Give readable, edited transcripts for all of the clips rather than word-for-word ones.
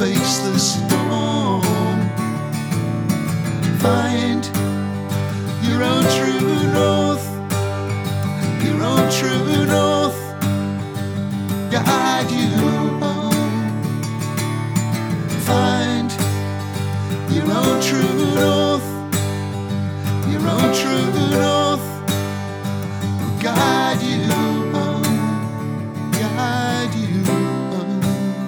face the storm. Find your own true north, your own true north, guide you home. Find your own true north, your own true north, will guide you home, guide you home.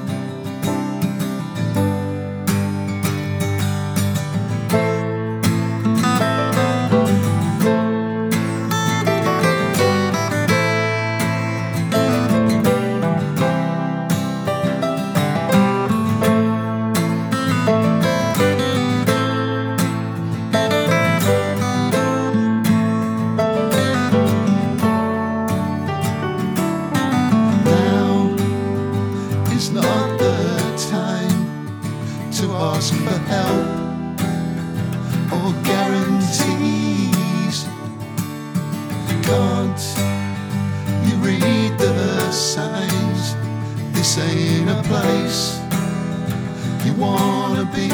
It's not the time to ask for help or guarantees. Can't you read the signs? This ain't a place you wanna be.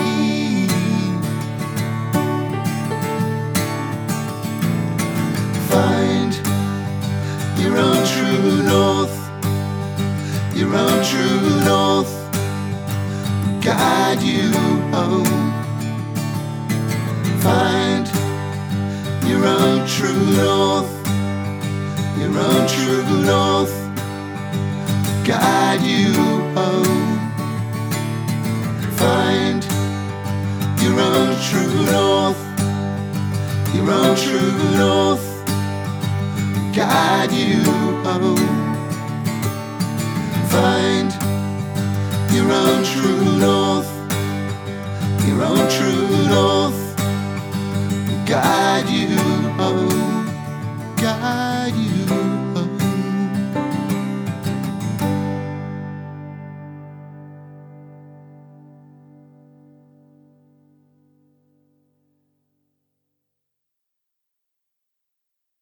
Find your own true north, your own true north, guide you home. Find your own true north, your own true north, guide you home. Find your own true north, your own true north, guide you home. Find your own true north, your own true